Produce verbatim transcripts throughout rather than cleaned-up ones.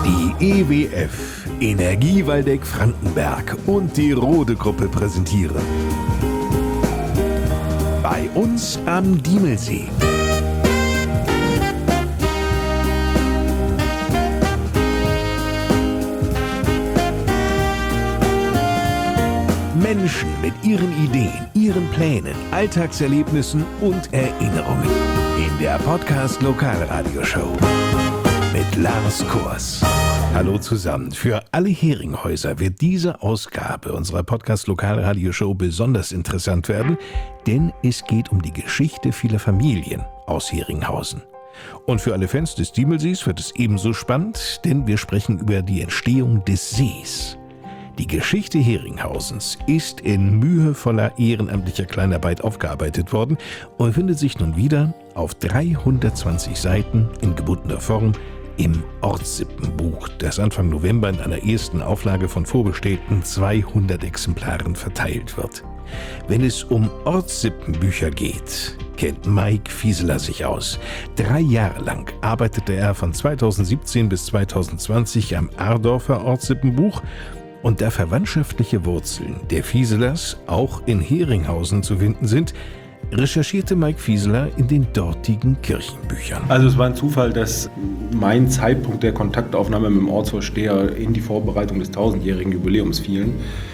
Die E W F, Energie Waldeck Frankenberg und die Rode Gruppe präsentieren. Bei uns am Diemelsee. Menschen mit ihren Ideen, ihren Plänen, Alltagserlebnissen und Erinnerungen. In der Podcast Lokalradioshow mit Lars Kors. Hallo zusammen. Für alle Heringhäuser wird diese Ausgabe unserer Podcast Lokalradioshow besonders interessant werden, denn es geht um die Geschichte vieler Familien aus Heringhausen. Und für alle Fans des Diemelsees wird es ebenso spannend, denn wir sprechen über die Entstehung des Sees. Die Geschichte Heringhausens ist in mühevoller ehrenamtlicher Kleinarbeit aufgearbeitet worden und findet sich nun wieder auf dreihundertzwanzig Seiten in gebundener Form im Ortssippenbuch, das Anfang November in einer ersten Auflage von vorbestellten zweihundert Exemplaren verteilt wird. Wenn es um Ortssippenbücher geht, kennt Mike Fieseler sich aus. Drei Jahre lang arbeitete er von zweitausendsiebzehn bis zweitausendzwanzig am Ardorfer Ortssippenbuch. Und da verwandtschaftliche Wurzeln der Fieselers auch in Heringhausen zu finden sind, recherchierte Mike Fieseler in den dortigen Kirchenbüchern. Also es war ein Zufall, dass mein Zeitpunkt der Kontaktaufnahme mit dem Ortsvorsteher in die Vorbereitung des tausendjährigen Jubiläums fielen.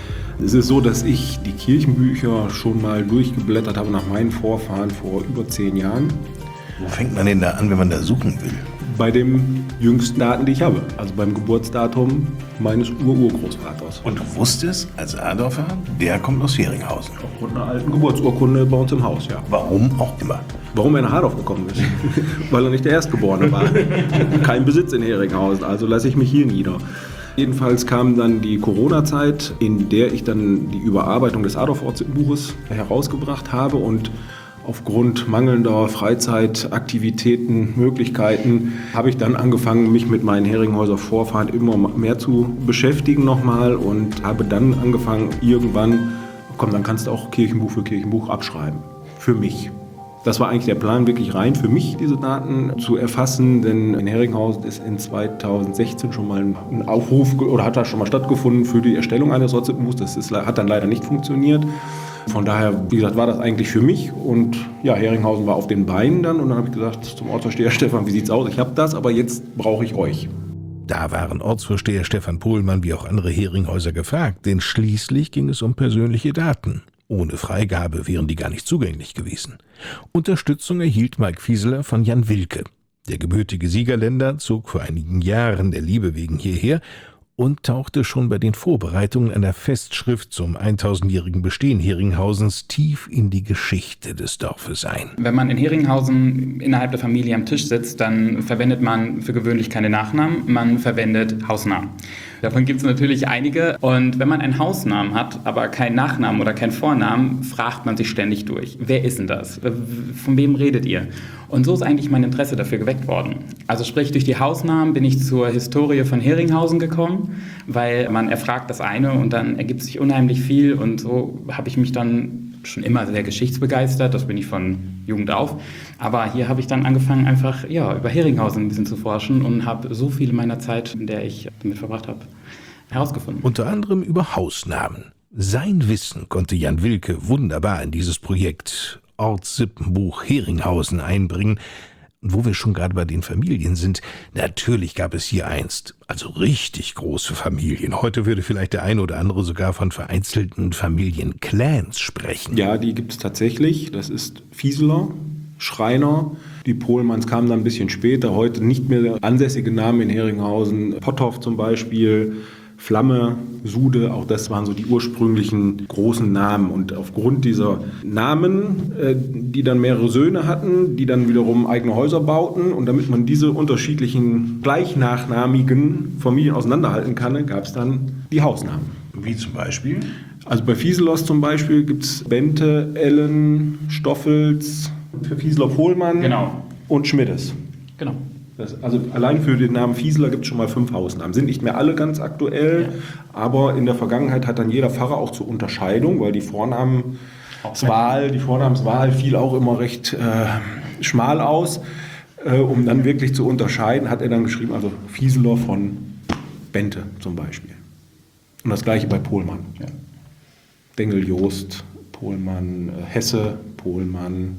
Es ist so, dass ich die Kirchenbücher schon mal durchgeblättert habe nach meinen Vorfahren vor über zehn Jahren. Wo fängt man denn da an, wenn man da suchen will? Bei den jüngsten Daten, die ich habe. Also beim Geburtsdatum meines Ur-Urgroßvaters. Und du wusstest, als Adorfer, der kommt aus Heringhausen. Aufgrund einer alten Geburtsurkunde bei uns im Haus, ja. Warum auch immer? Warum er nach Hardorf gekommen ist? Weil er nicht der Erstgeborene war. Kein Besitz in Heringhausen, also lasse ich mich hier nieder. Jedenfalls kam dann die Corona-Zeit, in der ich dann die Überarbeitung des Adorf-Ortssippenbuches herausgebracht habe und aufgrund mangelnder Freizeitaktivitäten, Möglichkeiten, habe ich dann angefangen, mich mit meinen Heringhäuser Vorfahren immer mehr zu beschäftigen nochmal und habe dann angefangen, irgendwann, komm, dann kannst du auch Kirchenbuch für Kirchenbuch abschreiben. Für mich. Das war eigentlich der Plan, wirklich rein für mich diese Daten zu erfassen, denn in Heringhausen ist in zweitausendsechzehn schon mal ein Aufruf oder hat da schon mal stattgefunden für die Erstellung eines Ortssippenbuchs. Das ist, hat dann leider nicht funktioniert. Von daher, wie gesagt, war das eigentlich für mich und ja, Heringhausen war auf den Beinen dann und dann habe ich gesagt zum Ortsvorsteher Stefan, wie sieht's aus? Ich habe das, aber jetzt brauche ich euch. Da waren Ortsvorsteher Stefan Pohlmann wie auch andere Heringhäuser gefragt, denn schließlich ging es um persönliche Daten. Ohne Freigabe wären die gar nicht zugänglich gewesen. Unterstützung erhielt Mike Fieseler von Jan Wilke. Der gebürtige Siegerländer zog vor einigen Jahren der Liebe wegen hierher und tauchte schon bei den Vorbereitungen einer Festschrift zum tausendjährigen Bestehen Heringhausens tief in die Geschichte des Dorfes ein. Wenn man in Heringhausen innerhalb der Familie am Tisch sitzt, dann verwendet man für gewöhnlich keine Nachnamen, man verwendet Hausnamen. Davon gibt es natürlich einige und wenn man einen Hausnamen hat, aber keinen Nachnamen oder keinen Vornamen, fragt man sich ständig durch. Wer ist denn das? Von wem redet ihr? Und so ist eigentlich mein Interesse dafür geweckt worden. Also sprich, durch die Hausnamen bin ich zur Historie von Heringhausen gekommen, weil man erfragt das eine und dann ergibt sich unheimlich viel und so habe ich mich dann schon immer sehr geschichtsbegeistert, das bin ich von Jugend auf, aber hier habe ich dann angefangen einfach ja, über Heringhausen ein bisschen zu forschen und habe so viel meiner Zeit, in der ich damit verbracht habe, herausgefunden. Unter anderem über Hausnamen. Sein Wissen konnte Jan Wilke wunderbar in dieses Projekt Ortssippenbuch Heringhausen einbringen. Und wo wir schon gerade bei den Familien sind, natürlich gab es hier einst, also richtig große Familien. Heute würde vielleicht der eine oder andere sogar von vereinzelten Familienclans sprechen. Ja, die gibt es tatsächlich. Das ist Fieseler, Schreiner. Die Pohlmanns kamen dann ein bisschen später. Heute nicht mehr ansässige Namen in Heringhausen. Potthoff zum Beispiel, Flamme, Sude, auch das waren so die ursprünglichen großen Namen. Und aufgrund dieser Namen, äh, die dann mehrere Söhne hatten, die dann wiederum eigene Häuser bauten und damit man diese unterschiedlichen gleichnachnamigen Familien auseinanderhalten kann, gab es dann die Hausnamen. Wie zum Beispiel? Also bei Fieselos zum Beispiel gibt es Bente, Ellen, Stoffels, für Fieseler Pohlmann genau. und Schmiddes. Genau. Das, also allein für den Namen Fieseler gibt es schon mal fünf Hausnamen. Sind nicht mehr alle ganz aktuell, ja. Aber in der Vergangenheit hat dann jeder Pfarrer auch zur Unterscheidung, weil die Vornamenswahl, die Vornamenswahl fiel auch immer recht äh, schmal aus. Äh, um dann wirklich zu unterscheiden, hat er dann geschrieben, also Fieseler von Bente zum Beispiel. Und das gleiche bei Pohlmann. Ja. Bengel, Jost, Pohlmann, Hesse, Pohlmann.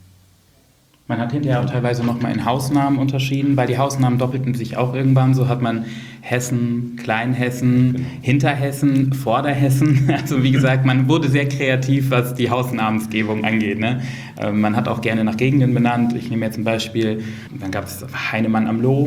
Man hat hinterher auch teilweise nochmal in Hausnamen unterschieden, weil die Hausnamen doppelten sich auch irgendwann. So hat man Hessen, Kleinhessen, genau. Hinterhessen, Vorderhessen. Also wie gesagt, man wurde sehr kreativ, was die Hausnamensgebung angeht. Ne? Man hat auch gerne nach Gegenden benannt. Ich nehme jetzt ein Beispiel, dann gab es Heinemann am Loh,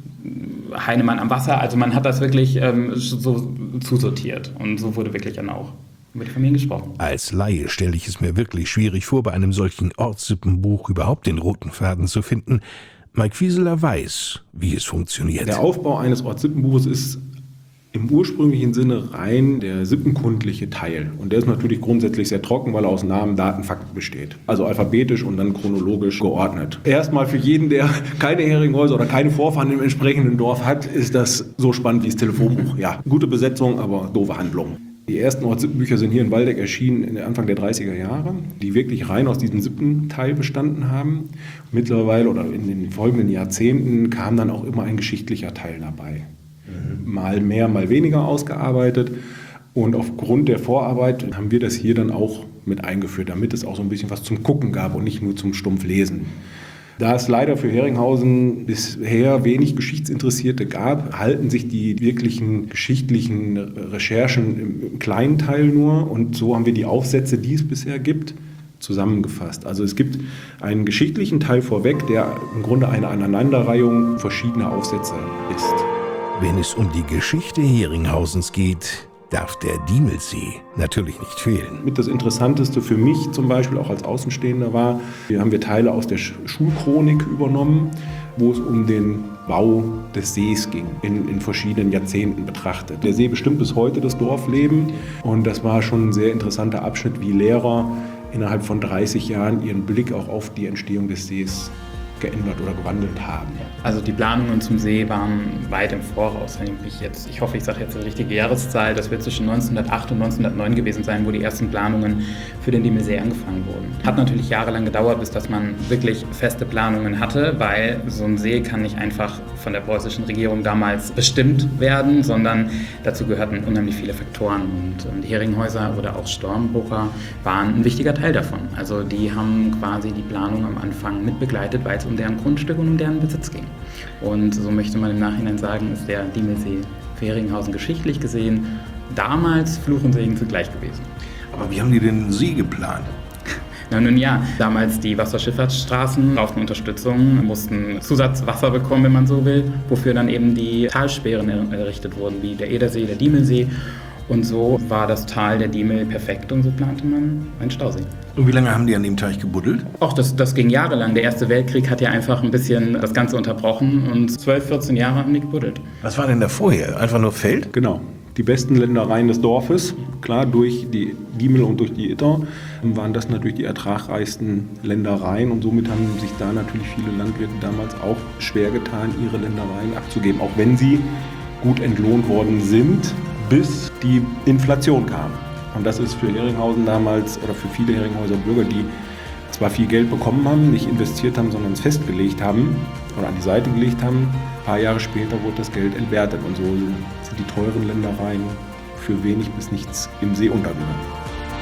Heinemann am Wasser. Also man hat das wirklich ähm, so zusortiert und so wurde wirklich dann auch über die Familien gesprochen. Als Laie stelle ich es mir wirklich schwierig vor, bei einem solchen Ortssippenbuch überhaupt den roten Faden zu finden. Mike Fieseler weiß, wie es funktioniert. Der Aufbau eines Ortssippenbuches ist im ursprünglichen Sinne rein der sippenkundliche Teil. Und der ist natürlich grundsätzlich sehr trocken, weil er aus Namen, Daten, Fakten besteht. Also alphabetisch und dann chronologisch geordnet. Erstmal für jeden, der keine Heringhäuser oder keine Vorfahren im entsprechenden Dorf hat, ist das so spannend wie das Telefonbuch. Ja, gute Besetzung, aber doofe Handlung. Die ersten Ortssippenbücher sind hier in Waldeck erschienen in Anfang der dreißiger Jahre, die wirklich rein aus diesem Sippenteil bestanden haben. Mittlerweile oder in den folgenden Jahrzehnten kam dann auch immer ein geschichtlicher Teil dabei. Mhm. Mal mehr, mal weniger ausgearbeitet. Und aufgrund der Vorarbeit haben wir das hier dann auch mit eingeführt, damit es auch so ein bisschen was zum Gucken gab und nicht nur zum Stumpflesen. Da es leider für Heringhausen bisher wenig Geschichtsinteressierte gab, halten sich die wirklichen geschichtlichen Recherchen im kleinen Teil nur. Und so haben wir die Aufsätze, die es bisher gibt, zusammengefasst. Also es gibt einen geschichtlichen Teil vorweg, der im Grunde eine Aneinanderreihung verschiedener Aufsätze ist. Wenn es um die Geschichte Heringhausens geht, darf der Diemelsee natürlich nicht fehlen. Mit das Interessanteste für mich zum Beispiel auch als Außenstehender war, hier haben wir Teile aus der Schulchronik übernommen, wo es um den Bau des Sees ging, in, in verschiedenen Jahrzehnten betrachtet. Der See bestimmt bis heute das Dorfleben und das war schon ein sehr interessanter Abschnitt, wie Lehrer innerhalb von dreißig Jahren ihren Blick auch auf die Entstehung des Sees geändert oder gewandelt haben. Also die Planungen zum See waren weit im Voraus. Nämlich jetzt, ich hoffe, ich sage jetzt die richtige Jahreszahl, das wird zwischen neunzehnhundertacht und neunzehnhundertneun gewesen sein, wo die ersten Planungen für den Diemelsee angefangen wurden. Hat natürlich jahrelang gedauert, bis dass man wirklich feste Planungen hatte, weil so ein See kann nicht einfach von der preußischen Regierung damals bestimmt werden, sondern dazu gehörten unheimlich viele Faktoren. Und die Heringhäuser oder auch Stormbrucher waren ein wichtiger Teil davon. Also die haben quasi die Planung am Anfang mitbegleitet, weil es um deren Grundstück und um deren Besitz ging. Und so möchte man im Nachhinein sagen, ist der Diemelsee für Heringhausen geschichtlich gesehen damals Fluch und Segen zugleich gewesen. Aber wie haben die den See geplant? Na nun ja, damals die Wasserschifffahrtsstraßen brauchten Unterstützung, mussten Zusatzwasser bekommen, wenn man so will, wofür dann eben die Talsperren errichtet wurden, wie der Edersee, der Diemelsee. Und so war das Tal der Diemel perfekt und so plante man einen Stausee. Und wie lange haben die an dem Teich gebuddelt? Ach, das, das ging jahrelang. Der Erste Weltkrieg hat ja einfach ein bisschen das Ganze unterbrochen und zwölf, vierzehn Jahre haben die gebuddelt. Was war denn da vorher? Einfach nur Feld? Genau. Die besten Ländereien des Dorfes, klar durch die Diemel und durch die Itter, waren das natürlich die ertragreichsten Ländereien und somit haben sich da natürlich viele Landwirte damals auch schwer getan, ihre Ländereien abzugeben, auch wenn sie gut entlohnt worden sind, bis die Inflation kam. Und das ist für Heringhausen damals oder für viele Heringhäuser Bürger, die zwar viel Geld bekommen haben, nicht investiert haben, sondern es festgelegt haben oder an die Seite gelegt haben. Ein paar Jahre später wurde das Geld entwertet und so sind die teuren Ländereien für wenig bis nichts im See untergegangen.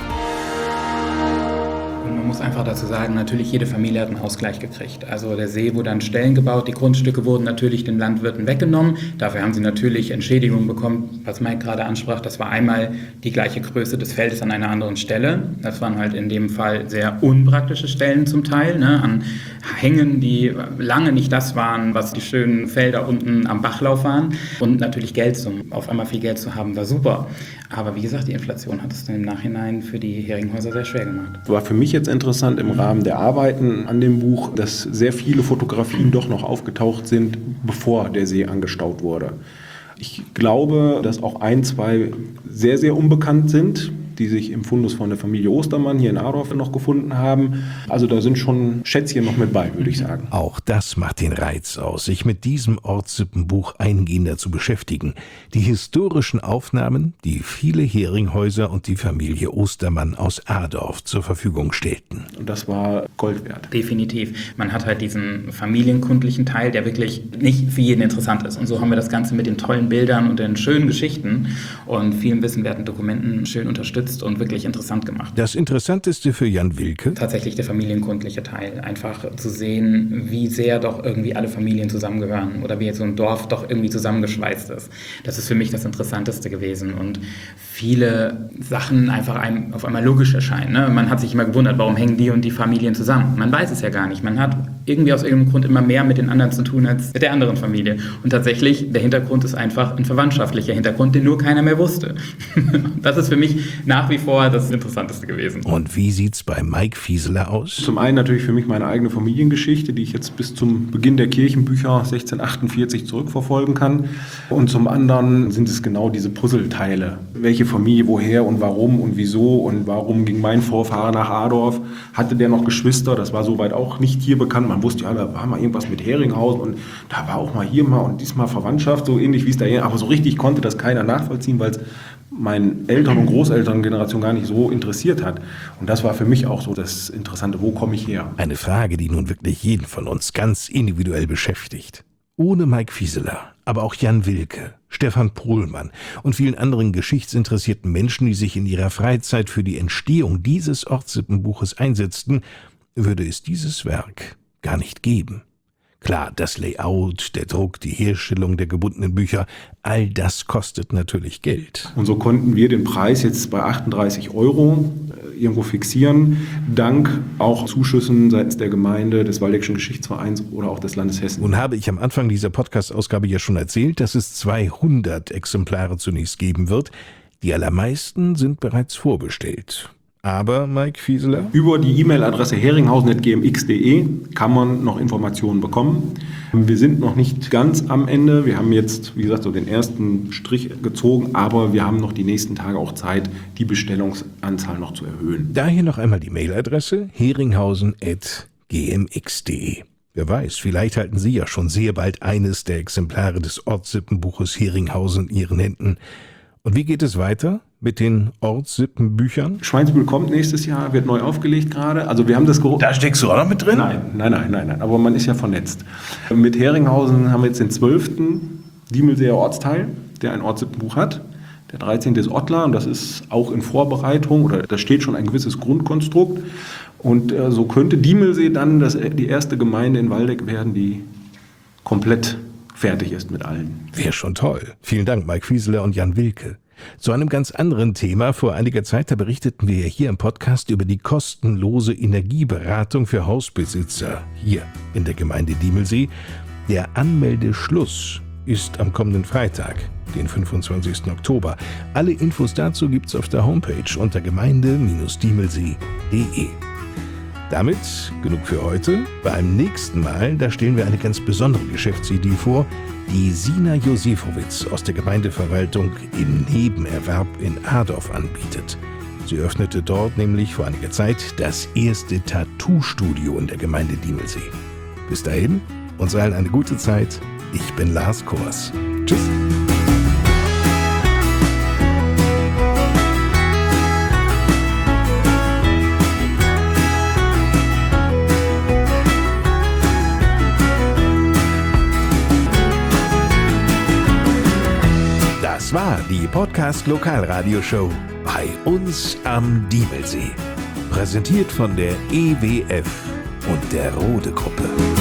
Man muss einfach dazu sagen, natürlich jede Familie hat einen Ausgleich gekriegt. Also der See wurde an Stellen gebaut, die Grundstücke wurden natürlich den Landwirten weggenommen. Dafür haben sie natürlich Entschädigungen bekommen, was Mike gerade ansprach. Das war einmal die gleiche Größe des Feldes an einer anderen Stelle. Das waren halt in dem Fall sehr unpraktische Stellen zum Teil, ne, an Hängen, die lange nicht das waren, was die schönen Felder unten am Bachlauf waren. Und natürlich Geldsummen. Auf einmal viel Geld zu haben, war super. Aber wie gesagt, die Inflation hat es dann im Nachhinein für die Heringhäuser sehr schwer gemacht. War für mich jetzt interessant im Rahmen der Arbeiten an dem Buch, dass sehr viele Fotografien doch noch aufgetaucht sind, bevor der See angestaut wurde. Ich glaube, dass auch ein, zwei sehr, sehr unbekannt sind, die sich im Fundus von der Familie Ostermann hier in Adorf noch gefunden haben. Also da sind schon Schätzchen noch mit bei, würde ich sagen. Auch das macht den Reiz aus, sich mit diesem Ortssippenbuch eingehender zu beschäftigen. Die historischen Aufnahmen, die viele Heringhäuser und die Familie Ostermann aus Adorf zur Verfügung stellten. Und das war Gold wert. Definitiv. Man hat halt diesen familienkundlichen Teil, der wirklich nicht für jeden interessant ist. Und so haben wir das Ganze mit den tollen Bildern und den schönen Geschichten und vielen wissenswerten Dokumenten schön unterstützt und wirklich interessant gemacht. Das Interessanteste für Jan Wilke? Tatsächlich der familienkundliche Teil. Einfach zu sehen, wie sehr doch irgendwie alle Familien zusammengehören oder wie jetzt so ein Dorf doch irgendwie zusammengeschweißt ist. Das ist für mich das Interessanteste gewesen und viele Sachen einfach einem auf einmal logisch erscheinen. Ne? Man hat sich immer gewundert, warum hängen die und die Familien zusammen. Man weiß es ja gar nicht. Man hat irgendwie aus irgendeinem Grund immer mehr mit den anderen zu tun als mit der anderen Familie. Und tatsächlich, der Hintergrund ist einfach ein verwandtschaftlicher Hintergrund, den nur keiner mehr wusste. Das ist für mich nach wie vor das Interessanteste gewesen. Und wie sieht's bei Mike Fieseler aus? Zum einen natürlich für mich meine eigene Familiengeschichte, die ich jetzt bis zum Beginn der Kirchenbücher sechzehnhundertachtundvierzig zurückverfolgen kann. Und zum anderen sind es genau diese Puzzleteile. Welche Familie, woher und warum und wieso und warum ging mein Vorfahren nach Adorf? Hatte der noch Geschwister? Das war soweit auch nicht hier bekannt. Man wusste ja, da war mal irgendwas mit Heringhausen und da war auch mal hier mal und diesmal Verwandtschaft, so ähnlich wie es da hier. Aber so richtig konnte das keiner nachvollziehen, weil es meinen Eltern- und Großelterngeneration gar nicht so interessiert hat. Und das war für mich auch so das Interessante. Wo komme ich her? Eine Frage, die nun wirklich jeden von uns ganz individuell beschäftigt. Ohne Mike Fieseler, aber auch Jan Wilke, Stefan Pohlmann und vielen anderen geschichtsinteressierten Menschen, die sich in ihrer Freizeit für die Entstehung dieses Ortssippenbuches einsetzten, würde es dieses Werk gar nicht geben. Klar, das Layout, der Druck, die Herstellung der gebundenen Bücher, all das kostet natürlich Geld. Und so konnten wir den Preis jetzt bei achtunddreißig Euro irgendwo fixieren, dank auch Zuschüssen seitens der Gemeinde, des Waldeckischen Geschichtsvereins oder auch des Landes Hessen. Nun habe ich am Anfang dieser Podcast-Ausgabe ja schon erzählt, dass es zweihundert Exemplare zunächst geben wird. Die allermeisten sind bereits vorbestellt. Aber, Mike Fieseler? Über die E-Mail-Adresse heringhausen at g m x punkt d e kann man noch Informationen bekommen. Wir sind noch nicht ganz am Ende. Wir haben jetzt, wie gesagt, so den ersten Strich gezogen, aber wir haben noch die nächsten Tage auch Zeit, die Bestellungsanzahl noch zu erhöhen. Daher noch einmal die Mailadresse heringhausen at g m x punkt d e. Wer weiß, vielleicht halten Sie ja schon sehr bald eines der Exemplare des Ortssippenbuches Heringhausen in Ihren Händen. Und wie geht es weiter mit den Ortssippenbüchern? Schweinsbühl kommt nächstes Jahr, wird neu aufgelegt gerade. Also wir haben das Geruch. Da steckst du auch noch mit drin? Nein, nein, nein, nein, nein. Aber man ist ja vernetzt. Mit Heringhausen haben wir jetzt den zwölften Diemelseer Ortsteil, der ein Ortssippenbuch hat. Der dreizehnte ist Ottlar und das ist auch in Vorbereitung oder da steht schon ein gewisses Grundkonstrukt. Und äh, so könnte Diemelsee dann das, die erste Gemeinde in Waldeck werden, die komplett fertig ist mit allen. Wäre schon toll. Vielen Dank, Mike Fieseler und Jan Wilke. Zu einem ganz anderen Thema. Vor einiger Zeit, da berichteten wir hier im Podcast über die kostenlose Energieberatung für Hausbesitzer hier in der Gemeinde Diemelsee. Der Anmeldeschluss ist am kommenden Freitag, den fünfundzwanzigsten Oktober. Alle Infos dazu gibt's auf der Homepage unter gemeinde Bindestrich diemelsee punkt de. Damit genug für heute. Beim nächsten Mal, da stellen wir eine ganz besondere Geschäftsidee vor, die Sina Josefowitz aus der Gemeindeverwaltung im Nebenerwerb in Adorf anbietet. Sie öffnete dort nämlich vor einiger Zeit das erste Tattoo-Studio in der Gemeinde Diemelsee. Bis dahin, uns allen eine gute Zeit. Ich bin Lars Kors. Tschüss. Das war die Podcast-Lokalradioshow bei uns am Diemelsee. Präsentiert von der E W F und der Rode Gruppe.